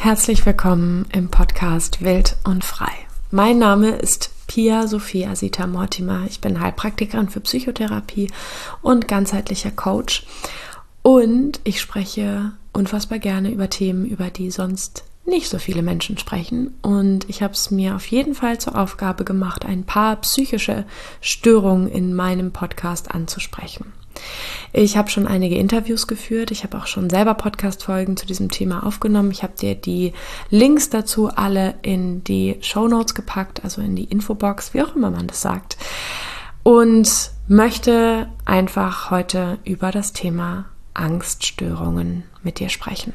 Herzlich willkommen im Podcast Wild und Frei. Mein Name ist Pia Sophia Sita Mortimer. Ich bin Heilpraktikerin für Psychotherapie und ganzheitlicher Coach. Und ich spreche unfassbar gerne über Themen, über die sonst nicht so viele Menschen sprechen. Und ich habe es mir auf jeden Fall zur Aufgabe gemacht, ein paar psychische Störungen in meinem Podcast anzusprechen. Ich habe schon einige Interviews geführt, ich habe auch schon selber Podcast-Folgen zu diesem Thema aufgenommen. Ich habe dir die Links dazu alle in die Shownotes gepackt, also in die Infobox, wie auch immer man das sagt. Und möchte einfach heute über das Thema Angststörungen mit dir sprechen.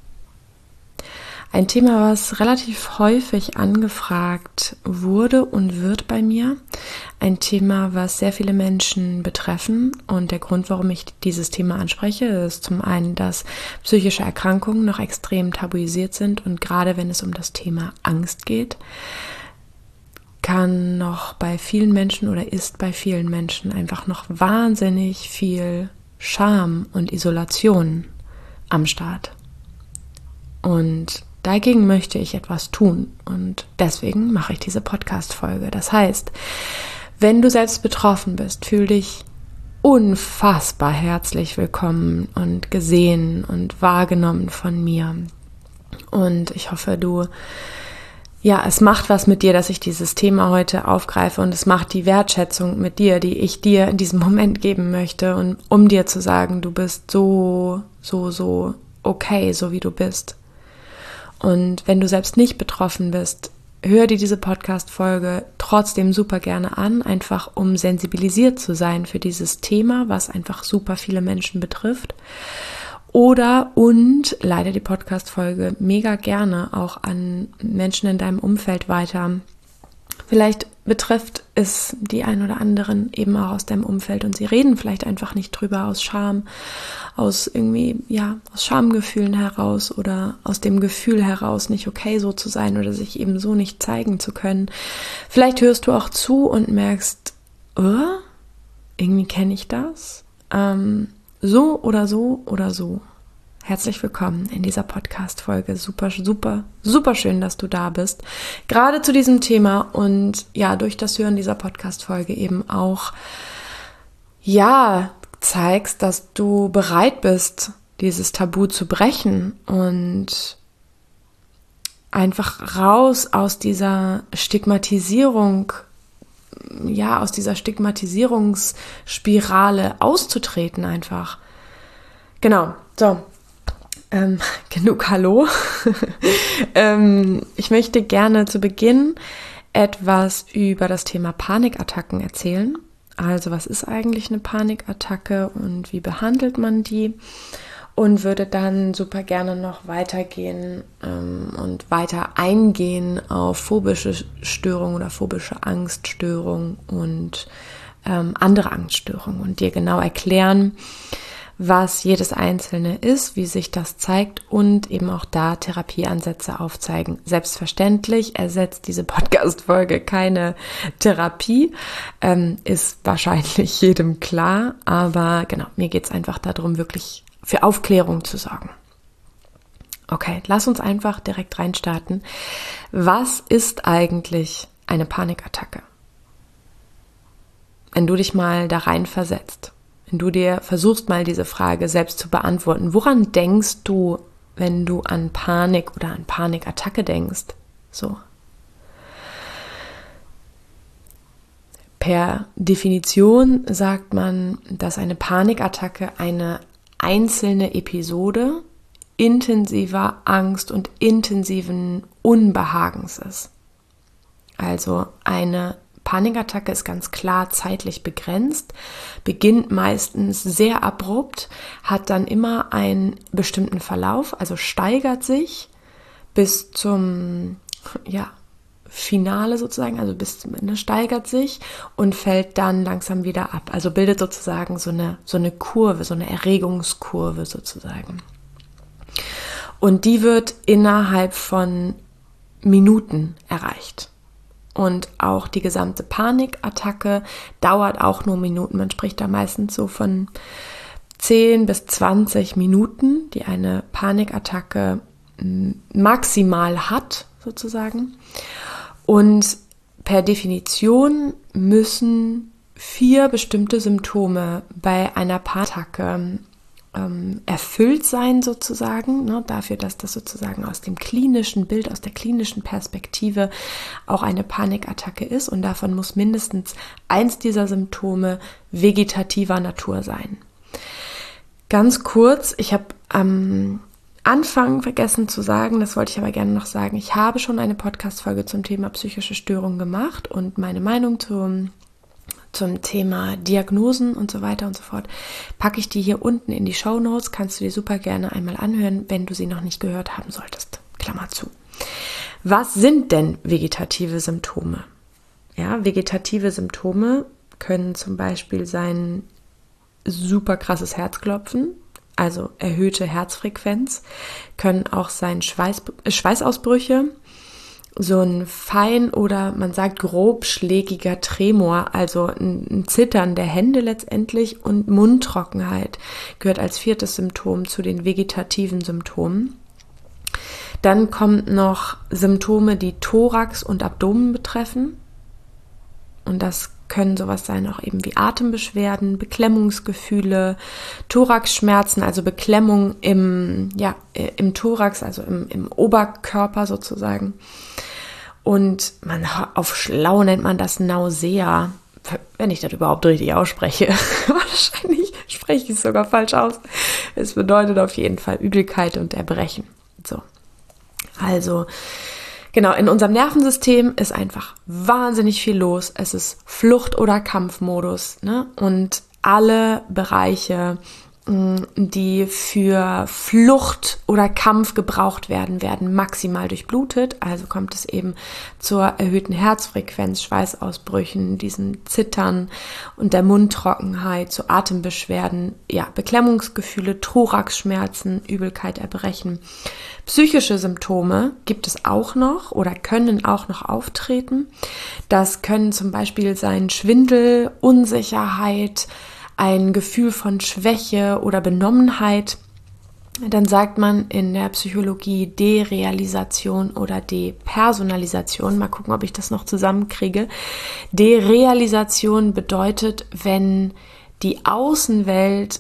Ein Thema, was relativ häufig angefragt wurde und wird bei mir. Ein Thema, was sehr viele Menschen betreffen. Und der Grund, warum ich dieses Thema anspreche, ist zum einen, dass psychische Erkrankungen noch extrem tabuisiert sind. Und gerade wenn es um das Thema Angst geht, kann noch bei vielen Menschen oder ist bei vielen Menschen einfach noch wahnsinnig viel Scham und Isolation am Start. Und dagegen möchte ich etwas tun und deswegen mache ich diese Podcast-Folge. Das heißt, wenn du selbst betroffen bist, fühl dich unfassbar herzlich willkommen und gesehen und wahrgenommen von mir. Und ich hoffe, es macht was mit dir, dass ich dieses Thema heute aufgreife und es macht die Wertschätzung mit dir, die ich dir in diesem Moment geben möchte und um dir zu sagen, du bist so okay, so wie du bist. Und wenn du selbst nicht betroffen bist, hör dir diese Podcast-Folge trotzdem super gerne an, einfach um sensibilisiert zu sein für dieses Thema, was einfach super viele Menschen betrifft. Und leite die Podcast-Folge mega gerne auch an Menschen in deinem Umfeld weiter. Vielleicht betrifft es die ein oder anderen eben auch aus deinem Umfeld und sie reden vielleicht einfach nicht drüber aus Scham, aus Schamgefühlen heraus oder aus dem Gefühl heraus, nicht okay so zu sein oder sich eben so nicht zeigen zu können. Vielleicht hörst du auch zu und merkst, irgendwie kenne ich das. So oder so oder so. Herzlich willkommen in dieser Podcast-Folge. Super, super, super schön, dass du da bist. Gerade zu diesem Thema und durch das Hören dieser Podcast-Folge eben auch, zeigst, dass du bereit bist, dieses Tabu zu brechen und einfach raus aus dieser Stigmatisierung, aus dieser Stigmatisierungsspirale auszutreten einfach. Genau, so. Genug Hallo. Ich möchte gerne zu Beginn etwas über das Thema Panikattacken erzählen. Also was ist eigentlich eine Panikattacke und wie behandelt man die? Und würde dann super gerne noch weitergehen und weiter eingehen auf phobische Störungen oder phobische Angststörungen und andere Angststörungen und dir genau erklären, was jedes Einzelne ist, wie sich das zeigt und eben auch da Therapieansätze aufzeigen. Selbstverständlich ersetzt diese Podcast-Folge keine Therapie, ist wahrscheinlich jedem klar, aber genau, mir geht es einfach darum, wirklich für Aufklärung zu sorgen. Okay, lass uns einfach direkt reinstarten. Was ist eigentlich eine Panikattacke? Wenn du dich mal da rein versetzt, wenn du dir versuchst, mal diese Frage selbst zu beantworten, woran denkst du, wenn du an Panik oder an Panikattacke denkst? So. Per Definition sagt man, dass eine Panikattacke eine einzelne Episode intensiver Angst und intensiven Unbehagens ist. Also eine Panikattacke ist ganz klar zeitlich begrenzt, beginnt meistens sehr abrupt, hat dann immer einen bestimmten Verlauf, also steigert sich bis zum Finale sozusagen, also bis zum Ende steigert sich und fällt dann langsam wieder ab. Also bildet sozusagen so eine Kurve, so eine Erregungskurve sozusagen. Und die wird innerhalb von Minuten erreicht. Und auch die gesamte Panikattacke dauert auch nur Minuten. Man spricht da meistens so von 10 bis 20 Minuten, die eine Panikattacke maximal hat, sozusagen. Und per Definition müssen 4 bestimmte Symptome bei einer Panikattacke erfüllt sein, sozusagen, ne, dafür, dass das sozusagen aus dem klinischen Bild, aus der klinischen Perspektive auch eine Panikattacke ist. Und davon muss mindestens eins dieser Symptome vegetativer Natur sein. Ganz kurz, ich habe am Anfang vergessen zu sagen, das wollte ich aber gerne noch sagen, ich habe schon eine Podcast-Folge zum Thema psychische Störungen gemacht und meine Meinung zum Thema Diagnosen und so weiter und so fort, packe ich die hier unten in die Shownotes, kannst du dir super gerne einmal anhören, wenn du sie noch nicht gehört haben solltest. Klammer zu. Was sind denn vegetative Symptome? Ja, vegetative Symptome können zum Beispiel sein super krasses Herzklopfen, also erhöhte Herzfrequenz, können auch sein Schweißausbrüche, so ein fein oder man sagt grobschlägiger Tremor, also ein Zittern der Hände letztendlich, und Mundtrockenheit gehört als 4. Symptom zu den vegetativen Symptomen. Dann kommt noch Symptome, die Thorax und Abdomen betreffen, und das können sowas sein, auch eben wie Atembeschwerden, Beklemmungsgefühle, Thoraxschmerzen, also Beklemmung im Thorax, also im Oberkörper sozusagen. Und auf schlau nennt man das Nausea, wenn ich das überhaupt richtig ausspreche. Wahrscheinlich spreche ich es sogar falsch aus. Es bedeutet auf jeden Fall Übelkeit und Erbrechen. So. Also, genau, in unserem Nervensystem ist einfach wahnsinnig viel los. Es ist Flucht- oder Kampfmodus, ne? Und alle Bereiche, die für Flucht oder Kampf gebraucht werden, werden maximal durchblutet. Also kommt es eben zur erhöhten Herzfrequenz, Schweißausbrüchen, diesem Zittern und der Mundtrockenheit, zu Atembeschwerden, ja, Beklemmungsgefühle, Thoraxschmerzen, Übelkeit, Erbrechen. Psychische Symptome gibt es auch noch oder können auch noch auftreten. Das können zum Beispiel sein Schwindel, Unsicherheit, ein Gefühl von Schwäche oder Benommenheit. Dann sagt man in der Psychologie Derealisation oder Depersonalisation. Mal gucken, ob ich das noch zusammenkriege. Derealisation bedeutet, wenn die Außenwelt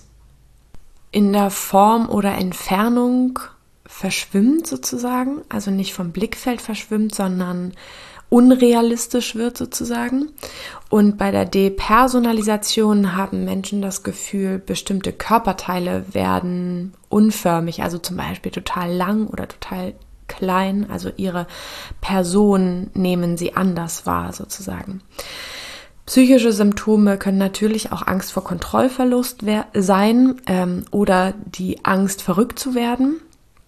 in der Form oder Entfernung verschwimmt sozusagen, also nicht vom Blickfeld verschwimmt, sondern unrealistisch wird sozusagen. Und bei der Depersonalisation haben Menschen das Gefühl, bestimmte Körperteile werden unförmig, also zum Beispiel total lang oder total klein, also ihre Person nehmen sie anders wahr sozusagen. Psychische Symptome können natürlich auch Angst vor Kontrollverlust sein oder die Angst, verrückt zu werden.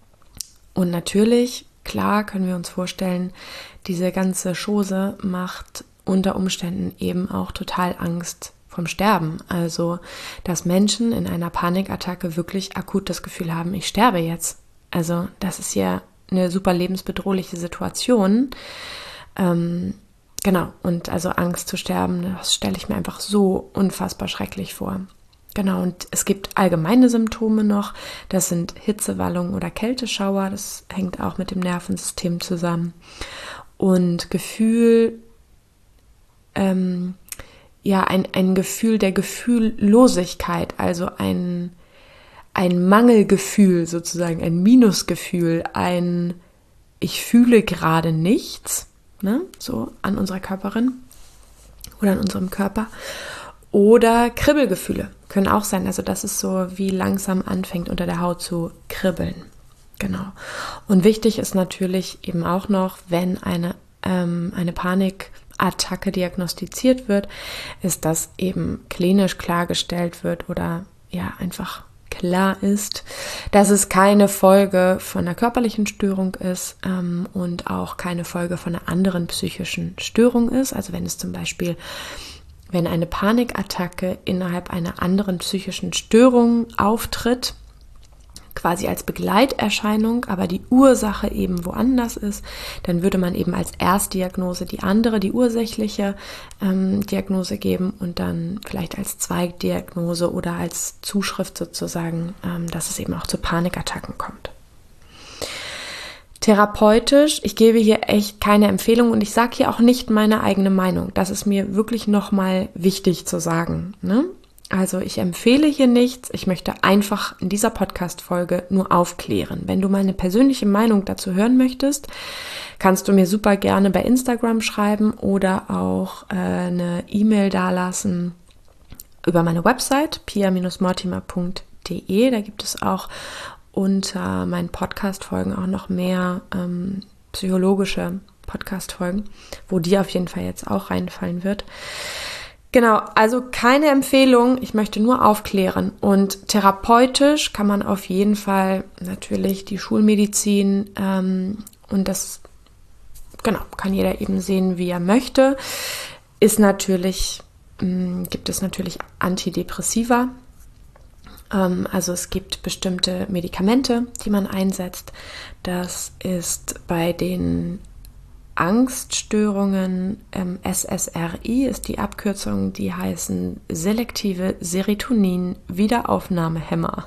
Und natürlich, klar, können wir uns vorstellen, diese ganze Chose macht unter Umständen eben auch total Angst vom Sterben. Also, dass Menschen in einer Panikattacke wirklich akut das Gefühl haben, ich sterbe jetzt. Also, das ist ja eine super lebensbedrohliche Situation. Genau, und also Angst zu sterben, das stelle ich mir einfach so unfassbar schrecklich vor. Genau, und es gibt allgemeine Symptome noch, das sind Hitzewallungen oder Kälteschauer, das hängt auch mit dem Nervensystem zusammen. Und Gefühl, ein Gefühl der Gefühllosigkeit, also ein Mangelgefühl sozusagen, ein Minusgefühl, ich fühle gerade nichts, ne, so an unserer Körperin oder an unserem Körper. Oder Kribbelgefühle können auch sein. Also das ist so, wie langsam anfängt unter der Haut zu kribbeln. Genau. Und wichtig ist natürlich eben auch noch, wenn eine Panikattacke diagnostiziert wird, ist, dass eben klinisch klargestellt wird oder ja einfach klar ist, dass es keine Folge von einer körperlichen Störung ist und auch keine Folge von einer anderen psychischen Störung ist. Also wenn eine Panikattacke innerhalb einer anderen psychischen Störung auftritt, quasi als Begleiterscheinung, aber die Ursache eben woanders ist, dann würde man eben als Erstdiagnose die ursächliche Diagnose geben und dann vielleicht als Zweigdiagnose oder als Zuschrift sozusagen, dass es eben auch zu Panikattacken kommt. Therapeutisch, ich gebe hier echt keine Empfehlung und ich sage hier auch nicht meine eigene Meinung. Das ist mir wirklich nochmal wichtig zu sagen, ne? Also ich empfehle hier nichts, ich möchte einfach in dieser Podcast-Folge nur aufklären. Wenn du meine persönliche Meinung dazu hören möchtest, kannst du mir super gerne bei Instagram schreiben oder auch eine E-Mail dalassen über meine Website pia-mortimer.de. Da gibt es auch unter meinen Podcast-Folgen auch noch mehr psychologische Podcast-Folgen, wo die auf jeden Fall jetzt auch reinfallen wird. Genau, also keine Empfehlung, ich möchte nur aufklären. Und therapeutisch kann man auf jeden Fall natürlich die Schulmedizin und das, genau, kann jeder eben sehen, wie er möchte. Ist natürlich, gibt es natürlich Antidepressiva. Also es gibt bestimmte Medikamente, die man einsetzt. Das ist bei den Angststörungen, SSRI ist die Abkürzung, die heißen selektive Serotonin-Wiederaufnahmehämmer.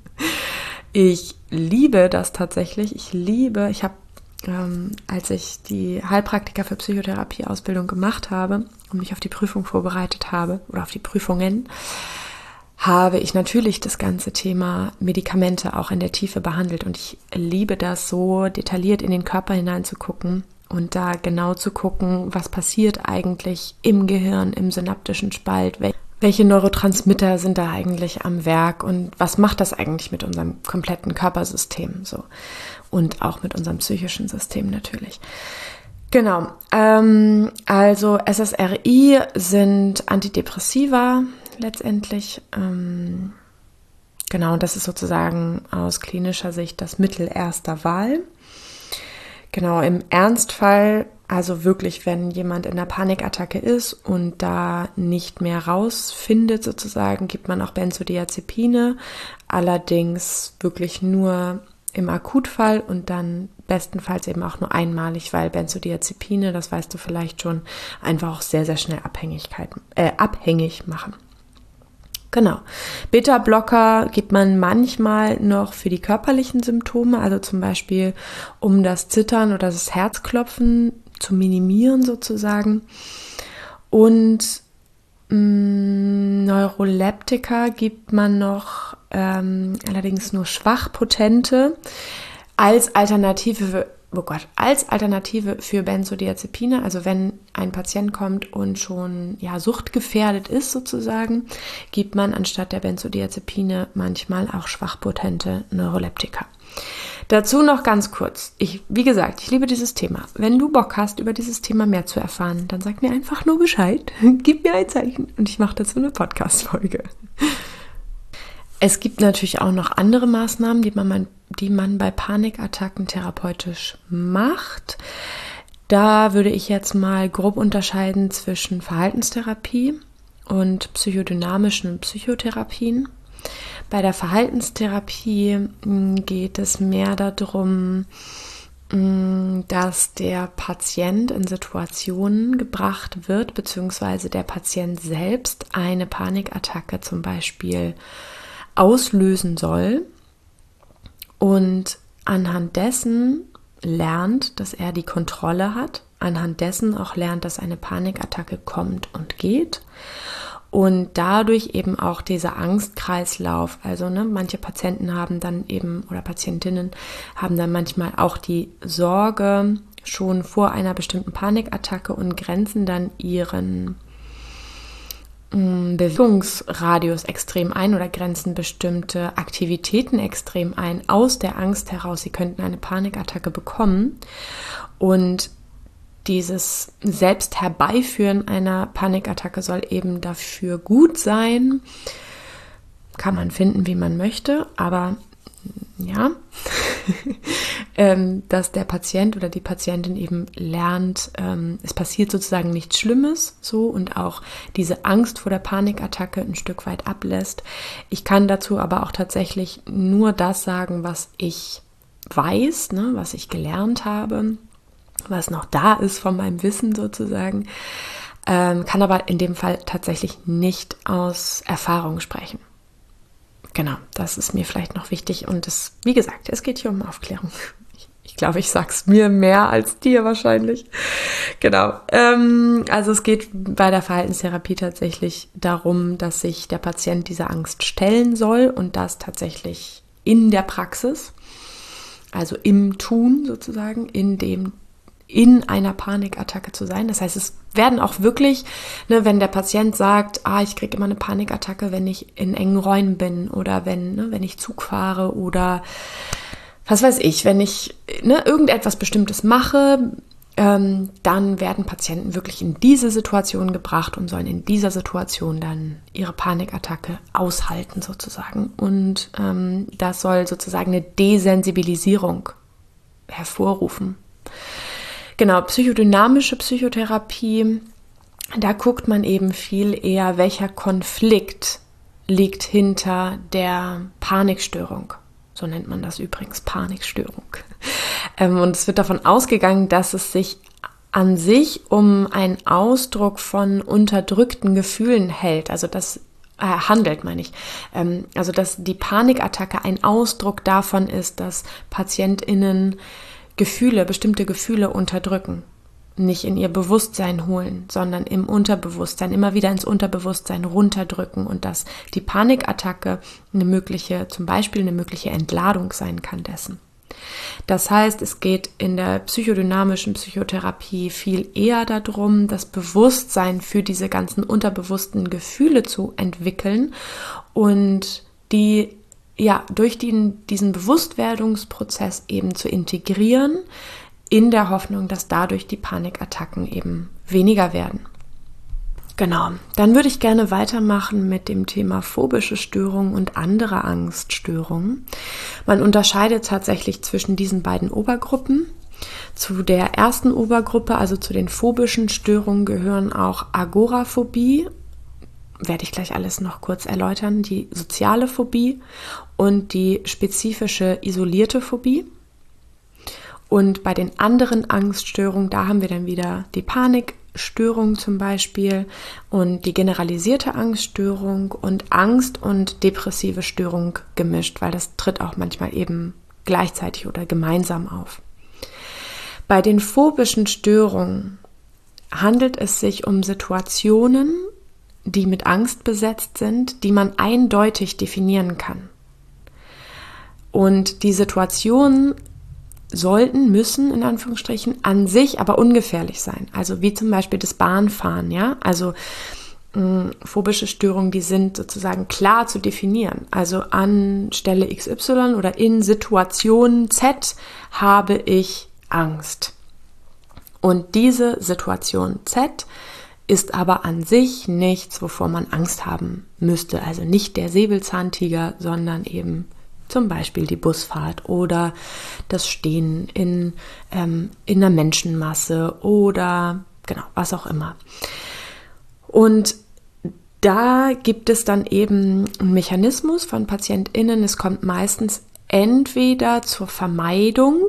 Ich liebe das tatsächlich. Ich habe, als ich die Heilpraktiker für Psychotherapie-Ausbildung gemacht habe und mich auf die Prüfung vorbereitet habe oder auf die Prüfungen, habe ich natürlich das ganze Thema Medikamente auch in der Tiefe behandelt und ich liebe das, so detailliert in den Körper hineinzugucken und da genau zu gucken, was passiert eigentlich im Gehirn, im synaptischen Spalt, welche Neurotransmitter sind da eigentlich am Werk und was macht das eigentlich mit unserem kompletten Körpersystem so und auch mit unserem psychischen System natürlich. Genau, also SSRI sind Antidepressiva letztendlich. Genau, das ist sozusagen aus klinischer Sicht das Mittel erster Wahl. Genau, im Ernstfall, also wirklich, wenn jemand in einer Panikattacke ist und da nicht mehr rausfindet sozusagen, gibt man auch Benzodiazepine, allerdings wirklich nur im Akutfall und dann bestenfalls eben auch nur einmalig, weil Benzodiazepine, das weißt du vielleicht schon, einfach auch sehr, sehr schnell abhängig machen. Genau. Beta-Blocker gibt man manchmal noch für die körperlichen Symptome, also zum Beispiel um das Zittern oder das Herzklopfen zu minimieren sozusagen. Und Neuroleptika gibt man noch, allerdings nur schwach potente, als Alternative für Benzodiazepine, also wenn ein Patient kommt und schon suchtgefährdet ist sozusagen, gibt man anstatt der Benzodiazepine manchmal auch schwachpotente Neuroleptika. Dazu noch ganz kurz, wie gesagt, ich liebe dieses Thema. Wenn du Bock hast, über dieses Thema mehr zu erfahren, dann sag mir einfach nur Bescheid, gib mir ein Zeichen und ich mache dazu eine Podcast-Folge. Es gibt natürlich auch noch andere Maßnahmen, die man bei Panikattacken therapeutisch macht. Da würde ich jetzt mal grob unterscheiden zwischen Verhaltenstherapie und psychodynamischen Psychotherapien. Bei der Verhaltenstherapie geht es mehr darum, dass der Patient in Situationen gebracht wird, beziehungsweise der Patient selbst eine Panikattacke zum Beispiel auslösen soll und anhand dessen lernt, dass er die Kontrolle hat, anhand dessen auch lernt, dass eine Panikattacke kommt und geht und dadurch eben auch dieser Angstkreislauf, also manche Patienten haben dann eben oder Patientinnen haben dann manchmal auch die Sorge schon vor einer bestimmten Panikattacke und grenzen dann ihren Bewegungsradius extrem ein oder grenzen bestimmte Aktivitäten extrem ein, aus der Angst heraus, sie könnten eine Panikattacke bekommen. Und dieses Selbstherbeiführen einer Panikattacke soll eben dafür gut sein. Kann man finden, wie man möchte, aber ja, dass der Patient oder die Patientin eben lernt, es passiert sozusagen nichts Schlimmes so und auch diese Angst vor der Panikattacke ein Stück weit ablässt. Ich kann dazu aber auch tatsächlich nur das sagen, was ich weiß, was ich gelernt habe, was noch da ist von meinem Wissen sozusagen, kann aber in dem Fall tatsächlich nicht aus Erfahrung sprechen. Genau, das ist mir vielleicht noch wichtig und wie gesagt, es geht hier um Aufklärung. Ich glaube, ich sag's mir mehr als dir wahrscheinlich. Genau. Also es geht bei der Verhaltenstherapie tatsächlich darum, dass sich der Patient dieser Angst stellen soll und das tatsächlich in der Praxis, also im Tun sozusagen, in einer Panikattacke zu sein. Das heißt, es werden auch wirklich, wenn der Patient sagt, ich kriege immer eine Panikattacke, wenn ich in engen Räumen bin oder wenn ich Zug fahre oder was weiß ich, wenn ich irgendetwas Bestimmtes mache, dann werden Patienten wirklich in diese Situation gebracht und sollen in dieser Situation dann ihre Panikattacke aushalten sozusagen. Und das soll sozusagen eine Desensibilisierung hervorrufen. Genau, psychodynamische Psychotherapie, da guckt man eben viel eher, welcher Konflikt liegt hinter der Panikstörung. So nennt man das übrigens, Panikstörung. Und es wird davon ausgegangen, dass es sich an sich um einen Ausdruck von unterdrückten Gefühlen handelt, meine ich. Also dass die Panikattacke ein Ausdruck davon ist, dass PatientInnen bestimmte Gefühle unterdrücken, nicht in ihr Bewusstsein holen, sondern im Unterbewusstsein, immer wieder ins Unterbewusstsein runterdrücken und dass die Panikattacke zum Beispiel eine mögliche Entladung sein kann dessen. Das heißt, es geht in der psychodynamischen Psychotherapie viel eher darum, das Bewusstsein für diese ganzen unterbewussten Gefühle zu entwickeln und die durch diesen Bewusstwerdungsprozess eben zu integrieren, in der Hoffnung, dass dadurch die Panikattacken eben weniger werden. Genau, dann würde ich gerne weitermachen mit dem Thema phobische Störungen und andere Angststörungen. Man unterscheidet tatsächlich zwischen diesen beiden Obergruppen. Zu der ersten Obergruppe, also zu den phobischen Störungen, gehören auch Agoraphobie, werde ich gleich alles noch kurz erläutern, die soziale Phobie und die spezifische isolierte Phobie. Und bei den anderen Angststörungen, da haben wir dann wieder die Panikstörung zum Beispiel und die generalisierte Angststörung und Angst und depressive Störung gemischt, weil das tritt auch manchmal eben gleichzeitig oder gemeinsam auf. Bei den phobischen Störungen handelt es sich um Situationen, die mit Angst besetzt sind, die man eindeutig definieren kann. Und die Situationen müssen in Anführungsstrichen an sich aber ungefährlich sein. Also wie zum Beispiel das Bahnfahren, ja. Also phobische Störungen, die sind sozusagen klar zu definieren. Also an Stelle XY oder in Situation Z habe ich Angst. Und diese Situation Z ist aber an sich nichts, wovor man Angst haben müsste. Also nicht der Säbelzahntiger, sondern eben zum Beispiel die Busfahrt oder das Stehen in einer Menschenmasse oder genau, was auch immer. Und da gibt es dann eben einen Mechanismus von PatientInnen. Es kommt meistens entweder zur Vermeidung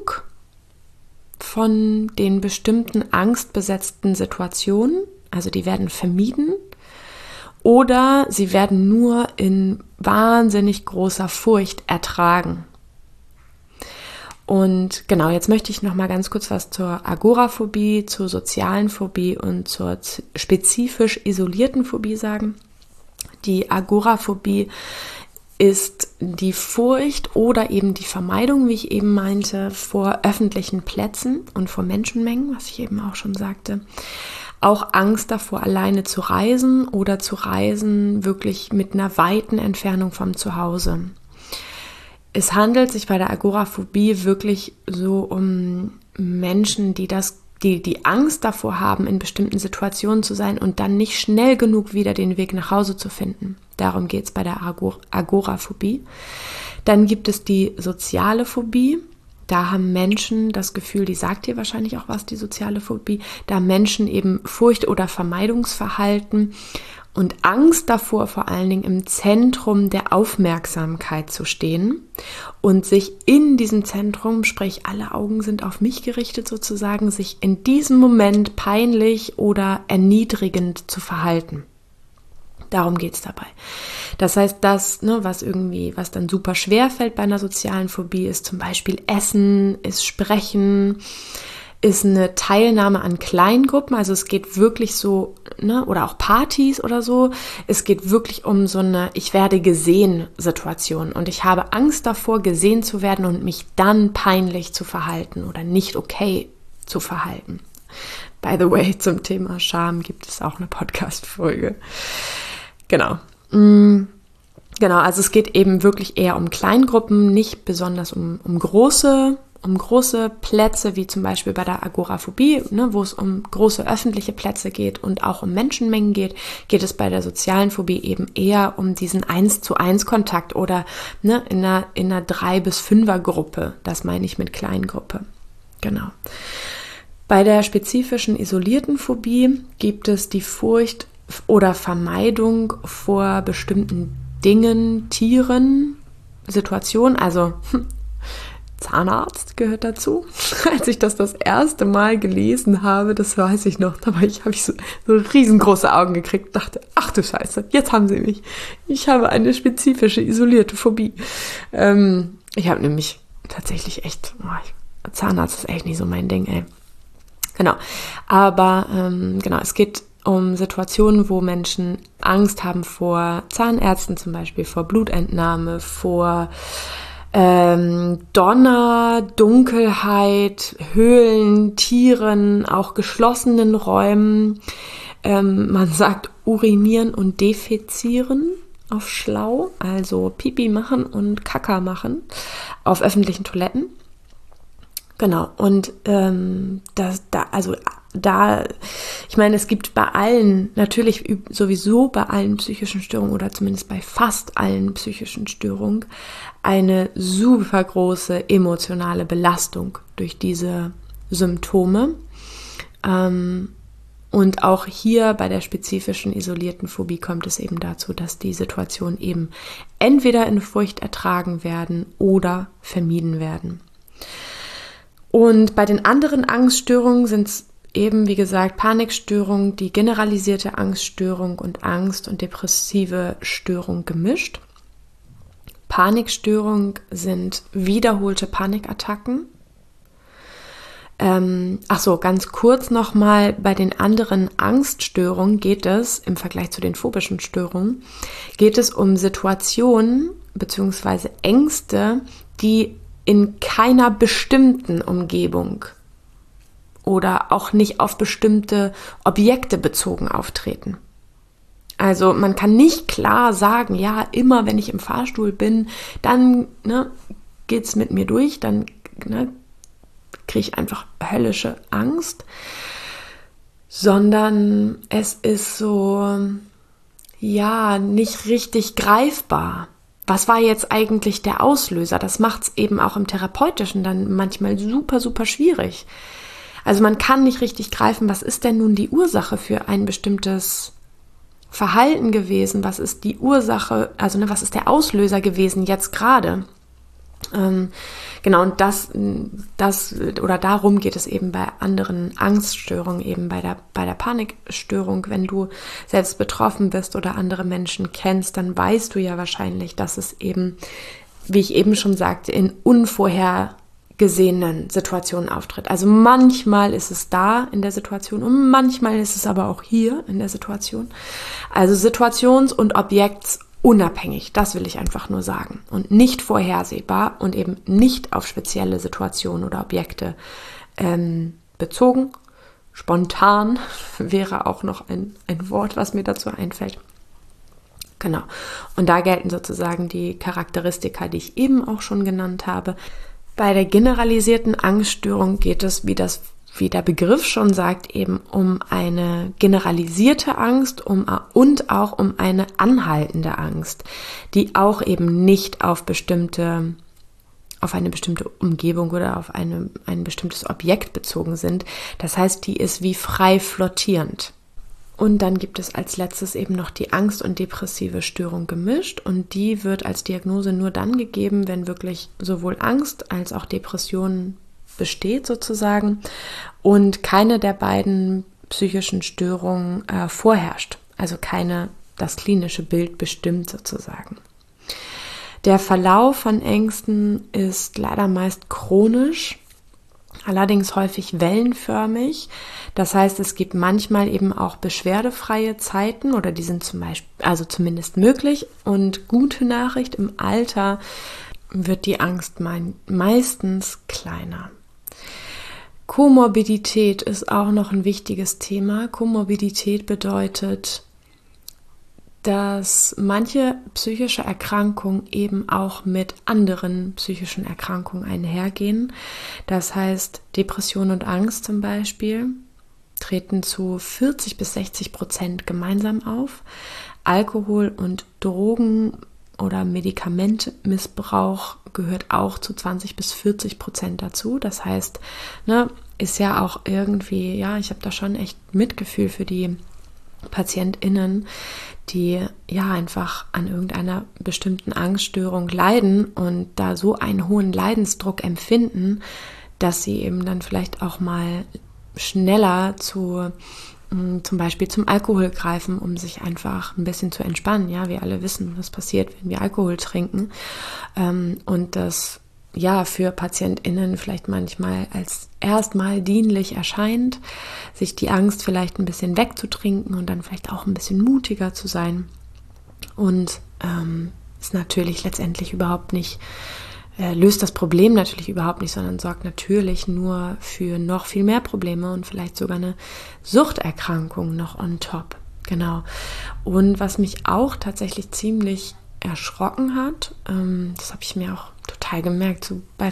von den bestimmten angstbesetzten Situationen, also die werden vermieden, oder sie werden nur in wahnsinnig großer Furcht ertragen. Und genau, jetzt möchte ich noch mal ganz kurz was zur Agoraphobie, zur sozialen Phobie und zur spezifisch isolierten Phobie sagen. Die Agoraphobie ist die Furcht oder eben die Vermeidung, wie ich eben meinte, vor öffentlichen Plätzen und vor Menschenmengen, was ich eben auch schon sagte. Auch Angst davor, alleine zu reisen oder zu reisen wirklich mit einer weiten Entfernung vom Zuhause. Es handelt sich bei der Agoraphobie wirklich so um Menschen, die Angst davor haben, in bestimmten Situationen zu sein und dann nicht schnell genug wieder den Weg nach Hause zu finden. Darum geht es bei der Agoraphobie. Dann gibt es die soziale Phobie. Da haben Menschen das Gefühl, die sagt dir wahrscheinlich auch was, die soziale Phobie, da haben Menschen eben Furcht- oder Vermeidungsverhalten und Angst davor, vor allen Dingen im Zentrum der Aufmerksamkeit zu stehen und sich in diesem Zentrum, sprich alle Augen sind auf mich gerichtet sozusagen, sich in diesem Moment peinlich oder erniedrigend zu verhalten. Darum geht es dabei. Das heißt, das, ne, was dann super schwer fällt bei einer sozialen Phobie, ist zum Beispiel Essen, ist Sprechen, ist eine Teilnahme an Kleingruppen. Also es geht wirklich so, ne, oder auch Partys oder so. Es geht wirklich um so eine Ich werde gesehen Situation. Und ich habe Angst davor, gesehen zu werden und mich dann peinlich zu verhalten oder nicht okay zu verhalten. By the way, zum Thema Scham gibt es auch eine Podcast-Folge. Genau. Genau, also es geht eben wirklich eher um Kleingruppen, nicht besonders um große Plätze, wie zum Beispiel bei der Agoraphobie, ne, wo es um große öffentliche Plätze geht und auch um Menschenmengen geht es bei der sozialen Phobie eben eher um diesen 1:1 Kontakt oder ne, in einer 3- bis 5er Gruppe. Das meine ich mit Kleingruppe. Genau. Bei der spezifischen isolierten Phobie gibt es die Furcht oder Vermeidung vor bestimmten Dingen, Tieren, Situationen, also Zahnarzt gehört dazu. Als ich das erste Mal gelesen habe, das weiß ich noch, da habe ich so riesengroße Augen gekriegt, dachte, ach du Scheiße, jetzt haben sie mich. Ich habe eine spezifische isolierte Phobie. Ich habe nämlich tatsächlich echt, Zahnarzt ist echt nicht so mein Ding, ey. Genau, aber genau, es geht um Situationen, wo Menschen Angst haben vor Zahnärzten, zum Beispiel vor Blutentnahme, vor Donner, Dunkelheit, Höhlen, Tieren, auch geschlossenen Räumen. Man sagt urinieren und defezieren auf schlau, also Pipi machen und Kaka machen auf öffentlichen Toiletten. Genau, und ich meine, es gibt bei allen, natürlich sowieso bei allen psychischen Störungen oder zumindest bei fast allen psychischen Störungen, eine super große emotionale Belastung durch diese Symptome. Und auch hier bei der spezifischen isolierten Phobie kommt es eben dazu, dass die Situationen eben entweder in Furcht ertragen werden oder vermieden werden. Und bei den anderen Angststörungen sind es eben, wie gesagt, Panikstörung, die generalisierte Angststörung und Angst- und depressive Störung gemischt. Panikstörung sind wiederholte Panikattacken. Ganz kurz nochmal, bei den anderen Angststörungen geht es, im Vergleich zu den phobischen Störungen, geht es um Situationen bzw. Ängste, die in keiner bestimmten Umgebung oder auch nicht auf bestimmte Objekte bezogen auftreten. Also man kann nicht klar sagen, ja, immer wenn ich im Fahrstuhl bin, dann geht es mit mir durch, dann kriege ich einfach höllische Angst, sondern es ist so, ja, nicht richtig greifbar. Was war jetzt eigentlich der Auslöser? Das macht es eben auch im Therapeutischen dann manchmal super, super schwierig. Also man kann nicht richtig greifen, was ist denn nun die Ursache für ein bestimmtes Verhalten gewesen? Was ist die Ursache, also was ist der Auslöser gewesen jetzt gerade? Genau, und darum geht es eben bei anderen Angststörungen, eben bei der Panikstörung. Wenn du selbst betroffen bist oder andere Menschen kennst, dann weißt du ja wahrscheinlich, dass es eben, wie ich eben schon sagte, in unvorhergesehenen Situationen auftritt. Also manchmal ist es da in der Situation und manchmal ist es aber auch hier in der Situation. Also situations- und objektsunabhängig, das will ich einfach nur sagen. Und nicht vorhersehbar und eben nicht auf spezielle Situationen oder Objekte bezogen. Spontan wäre auch noch ein Wort, was mir dazu einfällt. Genau. Und da gelten sozusagen die Charakteristika, die ich eben auch schon genannt habe. Bei der generalisierten Angststörung geht es, wie der Begriff schon sagt, eben um eine generalisierte Angst und auch um eine anhaltende Angst, die auch eben nicht auf eine bestimmte Umgebung oder auf ein bestimmtes Objekt bezogen sind. Das heißt, die ist wie frei flottierend. Und dann gibt es als letztes eben noch die Angst- und depressive Störung gemischt. Und die wird als Diagnose nur dann gegeben, wenn wirklich sowohl Angst als auch Depression besteht sozusagen und keine der beiden psychischen Störungen vorherrscht. Also keine das klinische Bild bestimmt sozusagen. Der Verlauf von Ängsten ist leider meist chronisch, allerdings häufig wellenförmig. Das heißt, es gibt manchmal eben auch beschwerdefreie Zeiten oder die sind zum Beispiel, also zumindest möglich. Und gute Nachricht, im Alter wird die Angst meistens kleiner. Komorbidität ist auch noch ein wichtiges Thema. Komorbidität bedeutet, dass manche psychische Erkrankungen eben auch mit anderen psychischen Erkrankungen einhergehen. Das heißt, Depression und Angst zum Beispiel treten zu 40-60% gemeinsam auf. Alkohol- und Drogen- oder Medikamentmissbrauch gehört auch zu 20-40% dazu. Das heißt, ist ja auch irgendwie, ich habe da schon echt Mitgefühl für die PatientInnen, die einfach an irgendeiner bestimmten Angststörung leiden und da so einen hohen Leidensdruck empfinden, dass sie eben dann vielleicht auch mal schneller zum Beispiel zum Alkohol greifen, um sich einfach ein bisschen zu entspannen. Ja, wir alle wissen, was passiert, wenn wir Alkohol trinken. Und das für PatientInnen vielleicht manchmal als erstmal dienlich erscheint, sich die Angst vielleicht ein bisschen wegzutrinken und dann vielleicht auch ein bisschen mutiger zu sein. Und ist natürlich letztendlich überhaupt nicht, löst das Problem natürlich überhaupt nicht, sondern sorgt natürlich nur für noch viel mehr Probleme und vielleicht sogar eine Suchterkrankung noch on top. Genau. Und was mich auch tatsächlich ziemlich erschrocken hat, das habe ich mir auch total gemerkt, so bei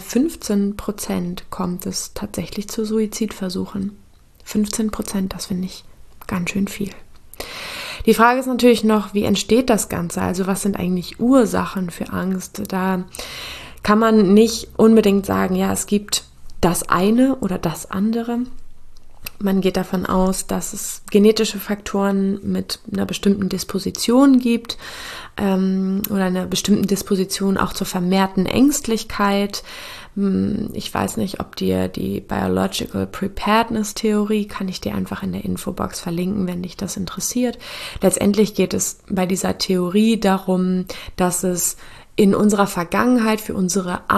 15% kommt es tatsächlich zu Suizidversuchen. 15%, das finde ich ganz schön viel. Die Frage ist natürlich noch, wie entsteht das Ganze? Also was sind eigentlich Ursachen für Angst? Da kann man nicht unbedingt sagen, es gibt das eine oder das andere. Man geht davon aus, dass es genetische Faktoren mit einer bestimmten Disposition gibt oder einer bestimmten Disposition auch zur vermehrten Ängstlichkeit. Ich weiß nicht, ob dir die Biological Preparedness Theorie, kann ich dir einfach in der Infobox verlinken, wenn dich das interessiert. Letztendlich geht es bei dieser Theorie darum, dass es in unserer Vergangenheit für unsere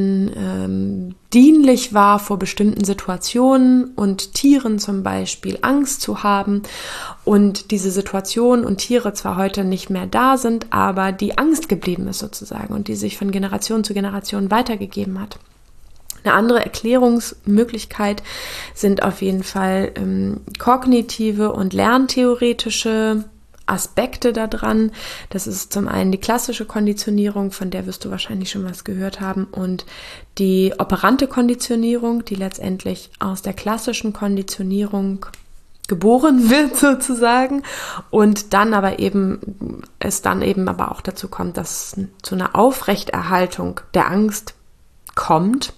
Ahnen dienlich war, vor bestimmten Situationen und Tieren zum Beispiel Angst zu haben und diese Situationen und Tiere zwar heute nicht mehr da sind, aber die Angst geblieben ist sozusagen und die sich von Generation zu Generation weitergegeben hat. Eine andere Erklärungsmöglichkeit sind auf jeden Fall kognitive und lerntheoretische Aspekte daran. Das ist zum einen die klassische Konditionierung, von der wirst du wahrscheinlich schon was gehört haben, und die operante Konditionierung, die letztendlich aus der klassischen Konditionierung geboren wird sozusagen und dann aber eben aber auch dazu kommt, dass es zu einer Aufrechterhaltung der Angst kommt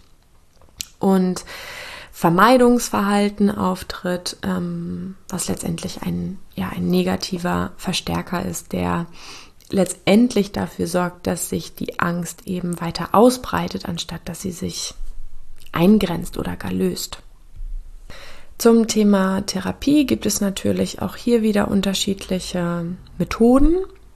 und Vermeidungsverhalten auftritt, was letztendlich ein negativer Verstärker ist, der letztendlich dafür sorgt, dass sich die Angst eben weiter ausbreitet, anstatt dass sie sich eingrenzt oder gar löst. Zum Thema Therapie gibt es natürlich auch hier wieder unterschiedliche Methoden.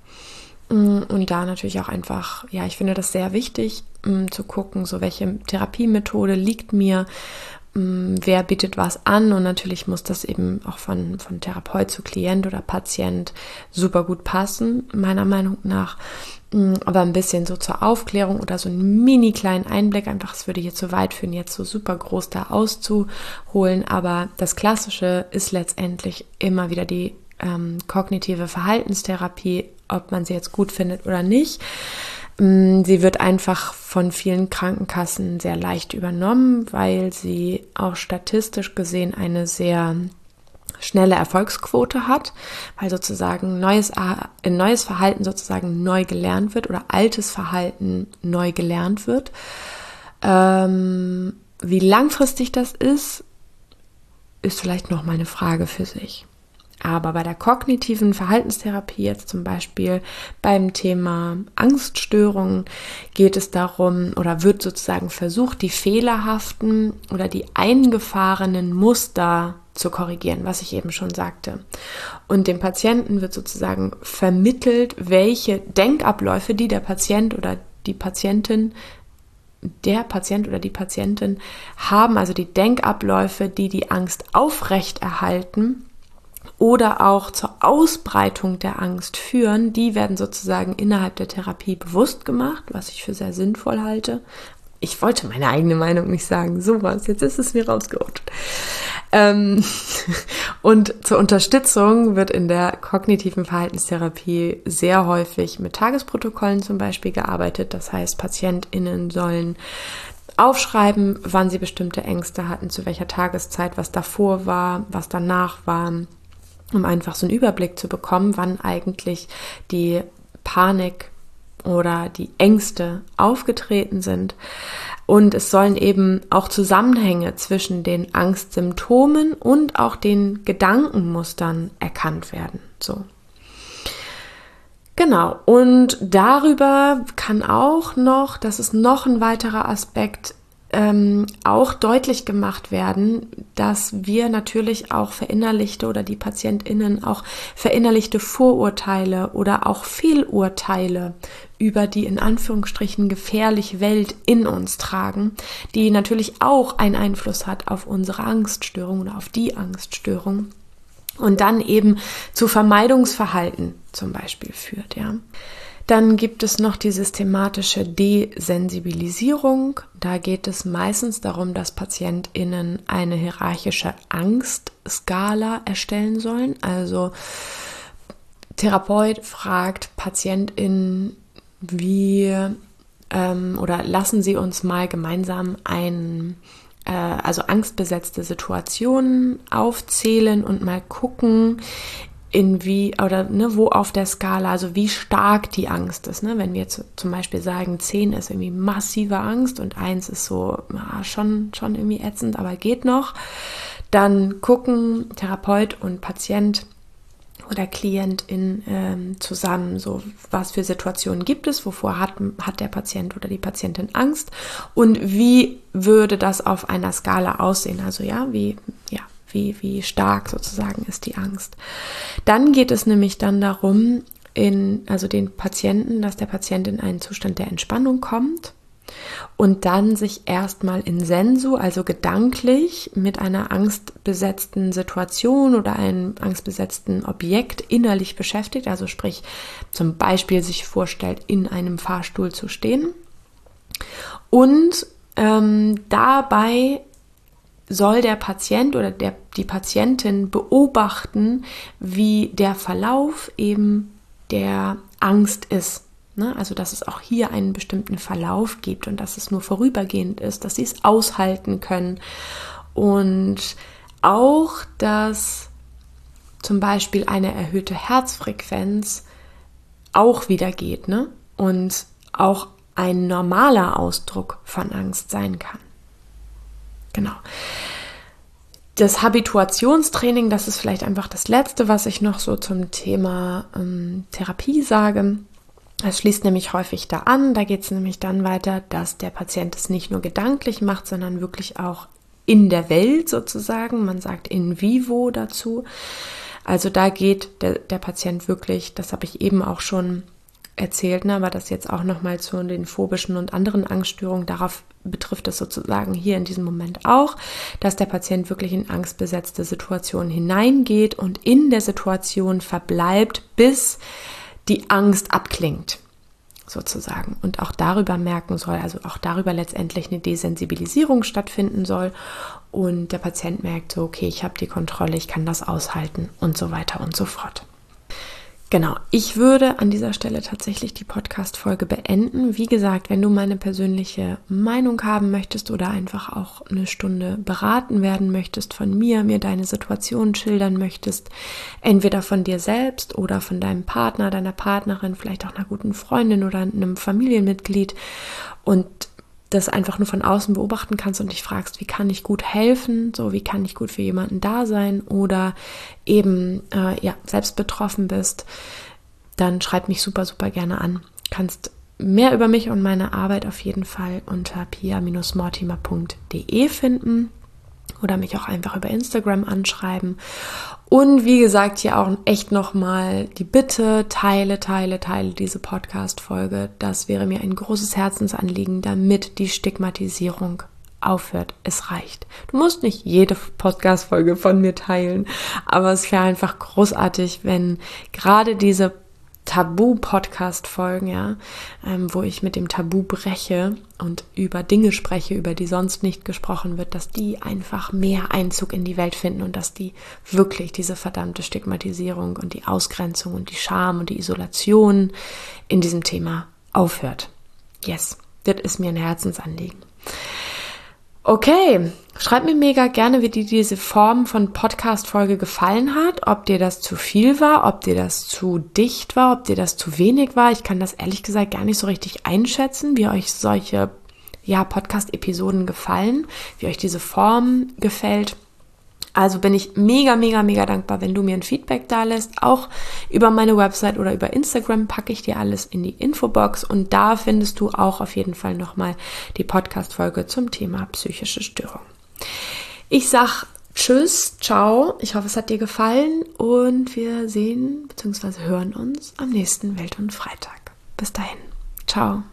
Und da natürlich auch einfach, ich finde das sehr wichtig, zu gucken, so welche Therapiemethode liegt mir, wer bietet was an, und natürlich muss das eben auch von Therapeut zu Klient oder Patient super gut passen, meiner Meinung nach. Aber ein bisschen so zur Aufklärung oder so einen mini kleinen Einblick, einfach, es würde hier zu weit führen, jetzt so super groß da auszuholen, aber das Klassische ist letztendlich immer wieder die kognitive Verhaltenstherapie, ob man sie jetzt gut findet oder nicht. Sie wird einfach von vielen Krankenkassen sehr leicht übernommen, weil sie auch statistisch gesehen eine sehr schnelle Erfolgsquote hat, weil sozusagen neues Verhalten sozusagen neu gelernt wird oder altes Verhalten neu gelernt wird. Wie langfristig das ist vielleicht noch mal eine Frage für sich. Aber bei der kognitiven Verhaltenstherapie, jetzt zum Beispiel beim Thema Angststörungen, geht es darum oder wird sozusagen versucht, die fehlerhaften oder die eingefahrenen Muster zu korrigieren, was ich eben schon sagte. Und dem Patienten wird sozusagen vermittelt, welche Denkabläufe, die der Patient oder die Patientin haben, also die Denkabläufe, die die Angst aufrechterhalten oder auch zur Ausbreitung der Angst führen, die werden sozusagen innerhalb der Therapie bewusst gemacht, was ich für sehr sinnvoll halte. Ich wollte meine eigene Meinung nicht sagen, sowas, jetzt ist es mir rausgerutscht. Und zur Unterstützung wird in der kognitiven Verhaltenstherapie sehr häufig mit Tagesprotokollen zum Beispiel gearbeitet. Das heißt, PatientInnen sollen aufschreiben, wann sie bestimmte Ängste hatten, zu welcher Tageszeit, was davor war, was danach war, um einfach so einen Überblick zu bekommen, wann eigentlich die Panik oder die Ängste aufgetreten sind. Und es sollen eben auch Zusammenhänge zwischen den Angstsymptomen und auch den Gedankenmustern erkannt werden. So. Genau. Und darüber kann auch noch, das ist noch ein weiterer Aspekt, auch deutlich gemacht werden, dass wir natürlich auch verinnerlichte oder die PatientInnen auch verinnerlichte Vorurteile oder auch Fehlurteile über die in Anführungsstrichen gefährliche Welt in uns tragen, die natürlich auch einen Einfluss hat auf unsere Angststörung oder auf die Angststörung und dann eben zu Vermeidungsverhalten zum Beispiel führt, ja. Dann gibt es noch die systematische Desensibilisierung. Da geht es meistens darum, dass PatientInnen eine hierarchische Angstskala erstellen sollen. Also Therapeut fragt PatientInnen, oder lassen Sie uns mal gemeinsam also angstbesetzte Situationen aufzählen und mal gucken, wo auf der Skala, also wie stark die Angst ist. Ne? Wenn wir jetzt zum Beispiel sagen, 10 ist irgendwie massive Angst und 1 ist so schon irgendwie ätzend, aber geht noch, dann gucken Therapeut und Patient oder Klientin zusammen, so was für Situationen gibt es, wovor hat der Patient oder die Patientin Angst und wie würde das auf einer Skala aussehen, also wie stark sozusagen ist die Angst. Dann geht es nämlich dann darum, dass der Patient in einen Zustand der Entspannung kommt und dann sich erstmal in sensu, also gedanklich mit einer angstbesetzten Situation oder einem angstbesetzten Objekt innerlich beschäftigt, also sprich zum Beispiel sich vorstellt, in einem Fahrstuhl zu stehen und dabei soll der Patient oder die Patientin beobachten, wie der Verlauf eben der Angst ist. Ne? Also, dass es auch hier einen bestimmten Verlauf gibt und dass es nur vorübergehend ist, dass sie es aushalten können. Und auch, dass zum Beispiel eine erhöhte Herzfrequenz auch wieder geht, ne? Und auch ein normaler Ausdruck von Angst sein kann. Genau. Das Habituationstraining, das ist vielleicht einfach das Letzte, was ich noch so zum Thema Therapie sage. Es schließt nämlich häufig da an, da geht es nämlich dann weiter, dass der Patient es nicht nur gedanklich macht, sondern wirklich auch in der Welt sozusagen. Man sagt in vivo dazu. Also da geht der Patient wirklich, das habe ich eben auch schon erzählt, aber das jetzt auch nochmal zu den phobischen und anderen Angststörungen, darauf betrifft es sozusagen hier in diesem Moment auch, dass der Patient wirklich in angstbesetzte Situationen hineingeht und in der Situation verbleibt, bis die Angst abklingt, sozusagen. Und auch darüber merken soll, also auch darüber letztendlich eine Desensibilisierung stattfinden soll und der Patient merkt so, okay, ich habe die Kontrolle, ich kann das aushalten und so weiter und so fort. Genau, ich würde an dieser Stelle tatsächlich die Podcast-Folge beenden. Wie gesagt, wenn du meine persönliche Meinung haben möchtest oder einfach auch eine Stunde beraten werden möchtest von mir deine Situation schildern möchtest, entweder von dir selbst oder von deinem Partner, deiner Partnerin, vielleicht auch einer guten Freundin oder einem Familienmitglied und das einfach nur von außen beobachten kannst und dich fragst, wie kann ich gut helfen, so wie kann ich gut für jemanden da sein oder eben selbst betroffen bist, dann schreib mich super, super gerne an. Kannst mehr über mich und meine Arbeit auf jeden Fall unter pia-mortimer.de finden oder mich auch einfach über Instagram anschreiben. Und wie gesagt, hier auch echt nochmal die Bitte, teile diese Podcast-Folge. Das wäre mir ein großes Herzensanliegen, damit die Stigmatisierung aufhört. Es reicht. Du musst nicht jede Podcast-Folge von mir teilen, aber es wäre einfach großartig, wenn gerade diese Tabu-Podcast-Folgen, ja, wo ich mit dem Tabu breche und über Dinge spreche, über die sonst nicht gesprochen wird, dass die einfach mehr Einzug in die Welt finden und dass die wirklich diese verdammte Stigmatisierung und die Ausgrenzung und die Scham und die Isolation in diesem Thema aufhört. Yes, das ist mir ein Herzensanliegen. Okay, schreib mir mega gerne, wie dir diese Form von Podcast-Folge gefallen hat, ob dir das zu viel war, ob dir das zu dicht war, ob dir das zu wenig war. Ich kann das ehrlich gesagt gar nicht so richtig einschätzen, wie euch solche Podcast-Episoden gefallen, wie euch diese Form gefällt. Also bin ich mega dankbar, wenn du mir ein Feedback da lässt. Auch über meine Website oder über Instagram packe ich dir alles in die Infobox. Und da findest du auch auf jeden Fall nochmal die Podcast-Folge zum Thema psychische Störung. Ich sag tschüss, ciao. Ich hoffe, es hat dir gefallen. Und wir sehen bzw. hören uns am nächsten Welt- und Freitag. Bis dahin. Ciao.